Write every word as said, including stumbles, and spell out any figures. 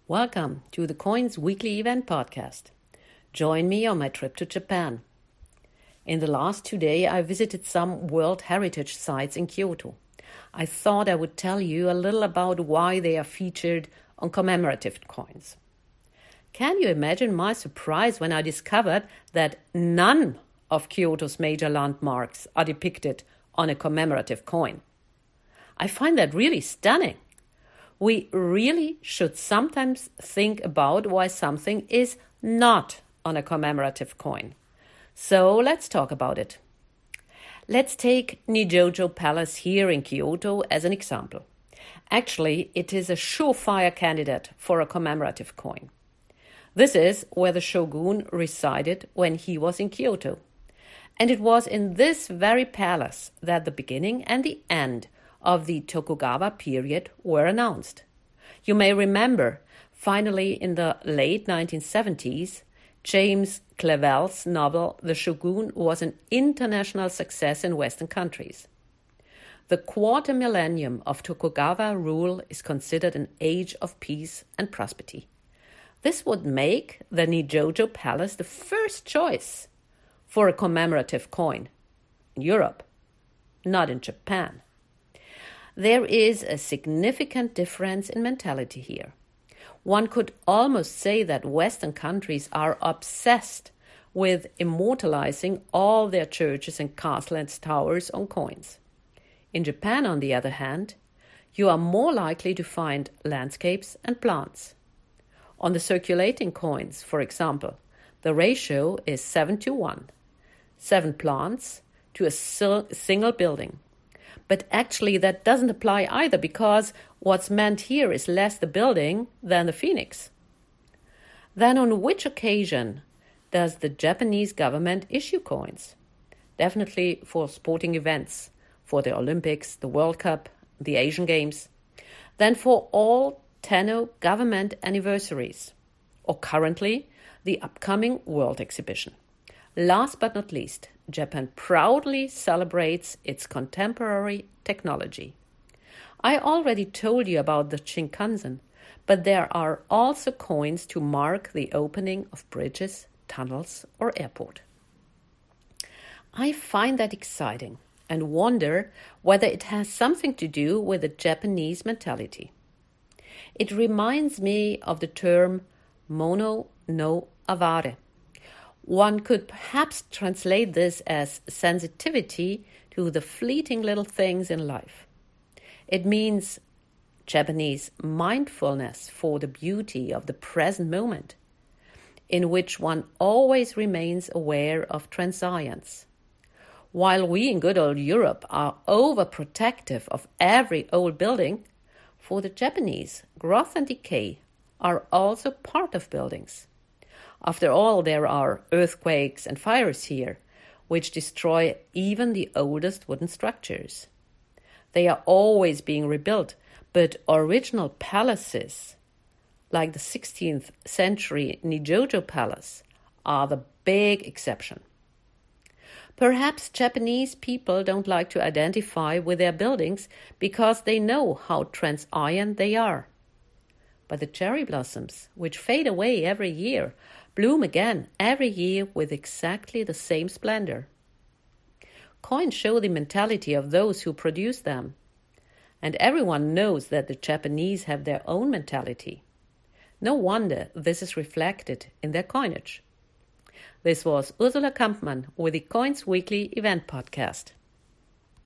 Welcome to the Coins Weekly Event Podcast. Join me on my trip to Japan. In the last two days, I visited some World Heritage sites in Kyoto. I thought I would tell you a little about why they are featured on commemorative coins. Can you imagine my surprise when I discovered that none of Kyoto's major landmarks are depicted on a commemorative coin? I find that really stunning. We really should sometimes think about why something is not on a commemorative coin. So let's talk about it. Let's take Nijojo Palace here in Kyoto as an example. Actually, it is a surefire candidate for a commemorative coin. This is where the shogun resided when he was in Kyoto. And it was in this very palace that the beginning and the end of the Tokugawa period were announced. You may remember, finally in the late nineteen seventies, James Clavell's novel The Shogun was an international success in Western countries. The quarter millennium of Tokugawa rule is considered an age of peace and prosperity. This would make the Nijojo Palace the first choice for a commemorative coin in Europe, not in Japan. There is a significant difference in mentality here. One could almost say that Western countries are obsessed with immortalizing all their churches and castles and towers on coins. In Japan, on the other hand, you are more likely to find landscapes and plants. On the circulating coins, for example, the ratio is seven to one, seven plants to a single building. But actually that doesn't apply either, because what's meant here is less the building than the phoenix. Then on which occasion does the Japanese government issue coins? Definitely for sporting events, for the Olympics, the World Cup, the Asian Games. Then for all Tenno government anniversaries, or currently the upcoming World Exhibition. Last but not least, Japan proudly celebrates its contemporary technology. I already told you about the Shinkansen, but there are also coins to mark the opening of bridges, tunnels, or airport. I find that exciting and wonder whether it has something to do with the Japanese mentality. It reminds me of the term mono no aware. One could perhaps translate this as sensitivity to the fleeting little things in life. It means Japanese mindfulness for the beauty of the present moment, in which one always remains aware of transience. While we in good old Europe are overprotective of every old building, for the Japanese, growth and decay are also part of buildings. After all, there are earthquakes and fires here, which destroy even the oldest wooden structures. They are always being rebuilt, but original palaces, like the sixteenth century Nijojo Palace, are the big exception. Perhaps Japanese people don't like to identify with their buildings because they know how transient they are. But the cherry blossoms, which fade away every year, bloom again every year with exactly the same splendor. Coins show the mentality of those who produce them. And everyone knows that the Japanese have their own mentality. No wonder this is reflected in their coinage. This was Ursula Kampmann with the Coins Weekly Event Podcast.